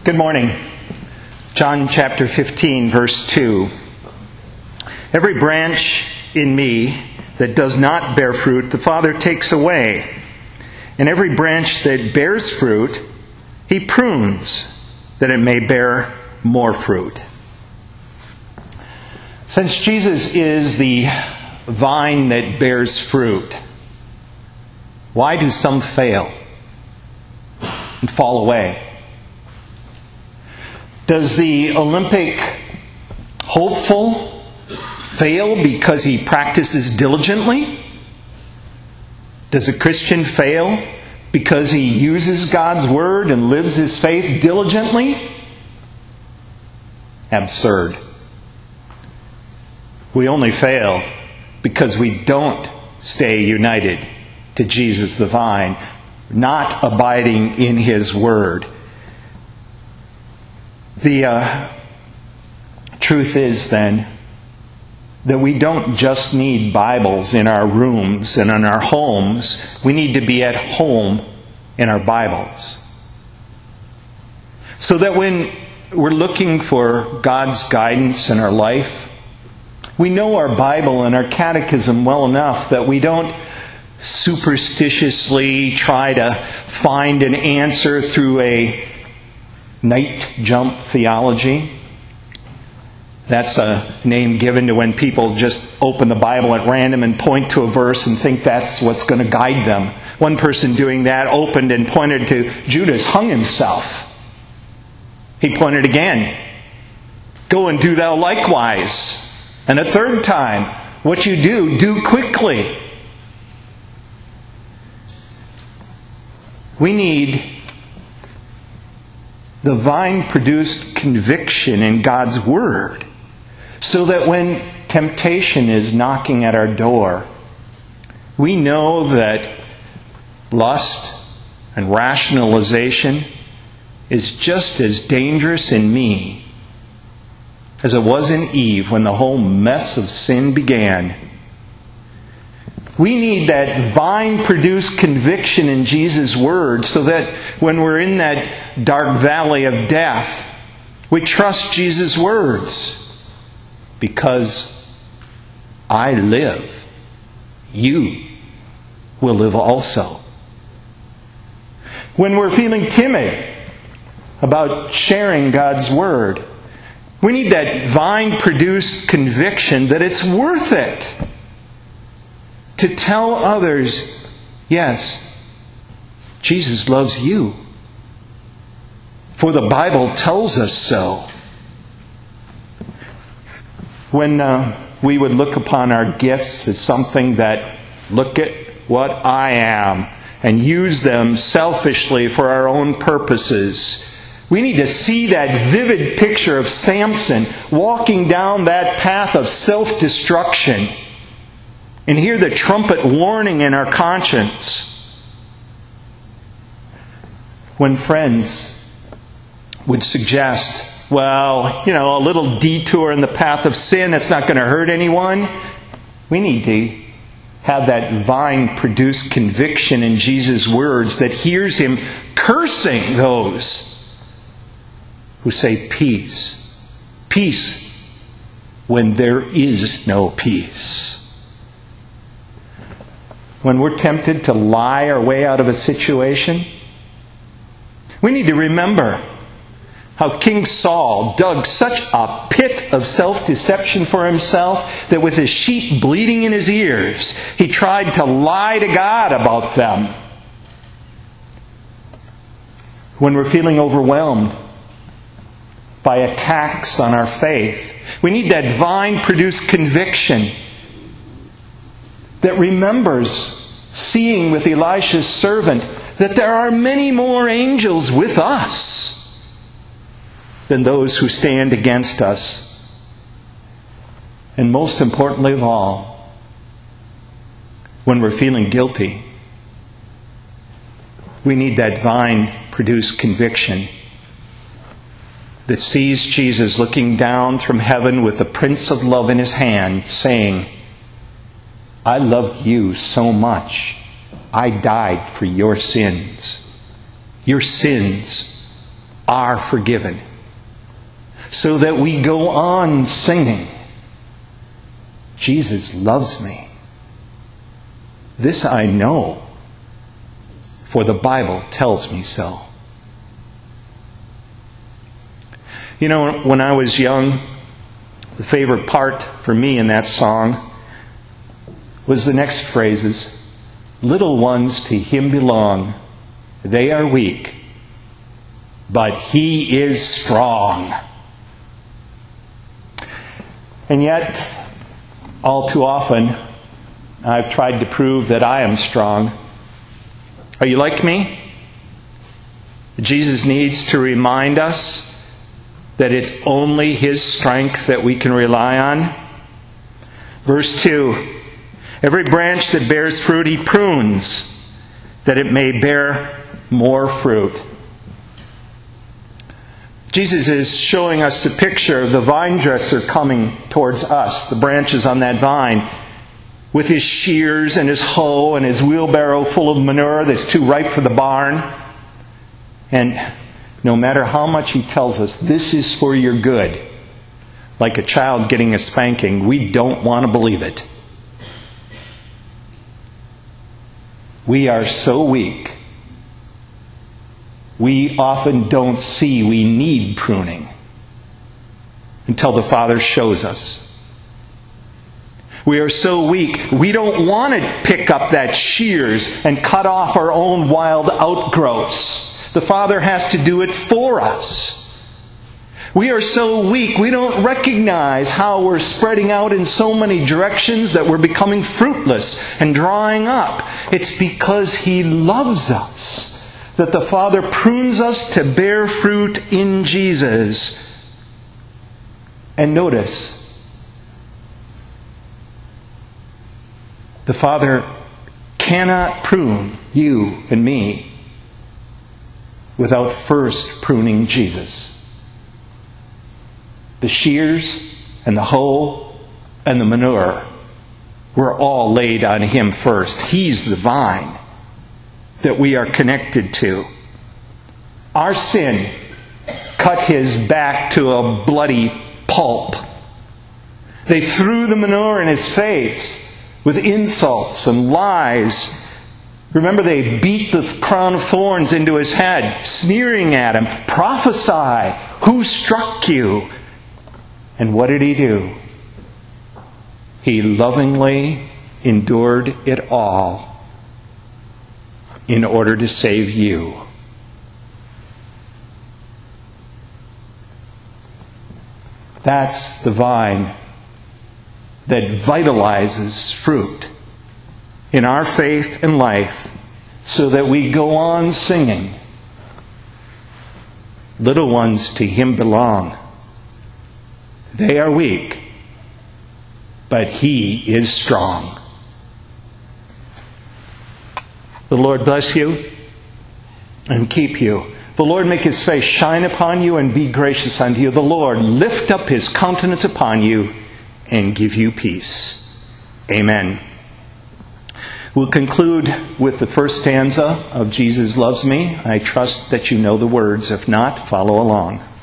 Good morning. John chapter 15, verse 2. Every branch in me that does not bear fruit, the Father takes away. And every branch that bears fruit, He prunes, that it may bear more fruit. Since Jesus is the vine that bears fruit, why do some fail and fall away? Does the Olympic hopeful fail because he practices diligently? Does a Christian fail because he uses God's Word and lives his faith diligently? Absurd. We only fail because we don't stay united to Jesus the vine, not abiding in His Word. The truth is then that we don't just need Bibles in our rooms and in our homes. We need to be at home in our Bibles. So that when we're looking for God's guidance in our life, we know our Bible and our catechism well enough that we don't superstitiously try to find an answer through a night jump theology. That's a name given to when people just open the Bible at random and point to a verse and think that's what's going to guide them. One person doing that opened and pointed to Judas hung himself. He pointed again. Go and do thou likewise. And a third time, what you do quickly. We need the vine-produced conviction in God's Word, so that when temptation is knocking at our door, we know that lust and rationalization is just as dangerous in me as it was in Eve when the whole mess of sin began. We need that vine-produced conviction in Jesus' Word so that when we're in that dark valley of death, we trust Jesus' words. Because I live, you will live also. When we're feeling timid about sharing God's Word, we need that vine-produced conviction that it's worth it to tell others, yes, Jesus loves you. For the Bible tells us so. When we would look upon our gifts as something that, look at what I am, and use them selfishly for our own purposes, we need to see that vivid picture of Samson walking down that path of self-destruction and hear the trumpet warning in our conscience. When friends would suggest, well, a little detour in the path of sin, it's not going to hurt anyone, we need to have that vine-produced conviction in Jesus' words that hears Him cursing those who say peace. Peace when there is no peace. When we're tempted to lie our way out of a situation, we need to remember how King Saul dug such a pit of self-deception for himself that with his sheep bleeding in his ears, he tried to lie to God about them. When we're feeling overwhelmed by attacks on our faith, we need that vine-produced conviction that remembers seeing with Elisha's servant that there are many more angels with us than those who stand against us. And most importantly of all, when we're feeling guilty, we need that vine-produced conviction that sees Jesus looking down from heaven with the Prince of Love in His hand, saying, I love you so much, I died for your sins. Your sins are forgiven, so that we go on singing, Jesus loves me. This I know, for the Bible tells me so. You know, when I was young, the favorite part for me in that song was the next phrases. Little ones to Him belong. They are weak, but He is strong. And yet, all too often, I've tried to prove that I am strong. Are you like me? Jesus needs to remind us that it's only His strength that we can rely on. Verse 2, every branch that bears fruit He prunes, that it may bear more fruit. Jesus is showing us the picture of the vine dresser coming towards us, the branches on that vine, with his shears and his hoe and his wheelbarrow full of manure that's too ripe for the barn. And no matter how much he tells us, this is for your good, like a child getting a spanking, we don't want to believe it. We are so weak. We often don't see we need pruning until the Father shows us. We are so weak, we don't want to pick up that shears and cut off our own wild outgrowths. The Father has to do it for us. We are so weak, we don't recognize how we're spreading out in so many directions that we're becoming fruitless and drying up. It's because He loves us that the Father prunes us to bear fruit in Jesus. And notice, the Father cannot prune you and me without first pruning Jesus. The shears and the hoe and the manure were all laid on Him first. He's the vine that we are connected to. Our sin cut His back to a bloody pulp. They threw the manure in His face with insults and lies. Remember, they beat the crown of thorns into His head, sneering at Him. Prophesy, who struck you? And what did He do? He lovingly endured it all in order to save you. That's the vine that vitalizes fruit in our faith and life so that we go on singing. Little ones to Him belong. They are weak, but He is strong. The Lord bless you and keep you. The Lord make His face shine upon you and be gracious unto you. The Lord lift up His countenance upon you and give you peace. Amen. We'll conclude with the first stanza of Jesus Loves Me. I trust that you know the words. If not, follow along.